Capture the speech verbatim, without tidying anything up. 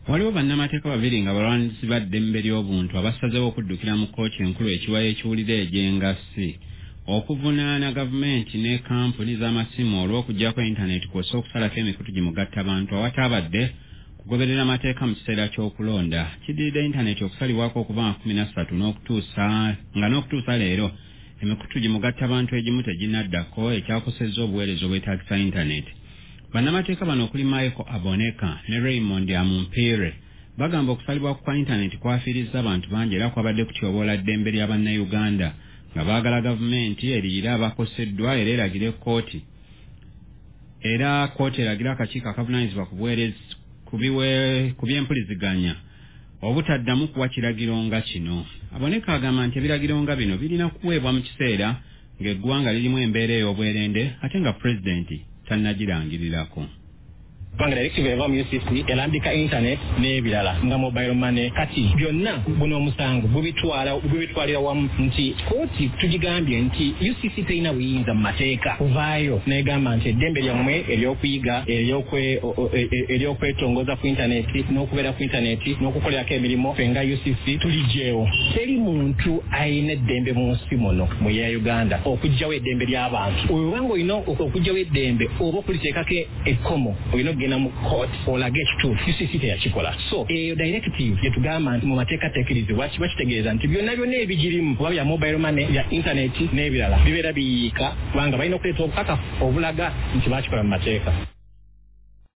Waliwo bannamateeka babiri nga balwanirizi ba ddembe ly'obuntu abasazeewo okuddukira mu kkooti enkulu ekiwayo ekiwulira egy'engassi okuvunaana gavumenti ne kampuni z'amasimu olw'okuggyako intaneti kw'ossa okusalako emikutu gimugattabantu awataabadde kugoberera amateeka mu kiseera ky'okulonda. Kiddiridde intaneti okusalibwako okuva nga kumi na ssatu n'okutuusa nga n'okutuusa leero emikutu gimugattabantu egimu teginnaddako ekyakosezza obuweereza obwetaagisa intaneti. Bannamateeka bano okuli Michael Aboneka ne Raymond Amumpire bagamba okusalibwa kwa intaneti kwafiirizza abantu bangi era kwabadde kutyoboola ddembe lya bannayuganda nga baagala gavumenti eriyire abakoseddwa era eragire kkooti era kkooti eragira akakiiko akavunaanyizibwa ku by'empuliziganya obutaddamu kuwa kiragiro nga kino. Aboneka agamba nti ebiragiro nga bino birina kuweebwa mu kiseera ng'eggwanga lirimu embeera ey'obwerende ate nga pulezidenti tannagirangirirako. Banga directive eva mu U C C elambika internet n'ebirala nga mobile money kati byonna buno omusango bubitwala bubitwalira wamu nti kooti tugigambye nti U C C teyina buyinza mu mateeka kuvaayo n'egamba nti eddembe lyammwe ery'okuyiga ery'okwe ery'okwetongoza ku internet n'okubeera ku internet n'okukolerako emirimu fenga U C C tulijeewo. Teri muntu ayina eddembe mu nsi muno mu ya Uganda okugjawo eddembe ly'abantu. Obanga olina okugjawo eddembe oba okuliteekako ekkomo olina na mu court olage ekituufu U C C teyakikola. So eyo directive yetugamba nti mu mateeka teekirizibwa kiba kitegeeza nti byonna byonna ebigirimu oba bya mobile money bya internet n'ebirala bibeera biyiika kubanga balina okuleeta obukakafu obulaga nti baakikola mu mateeka.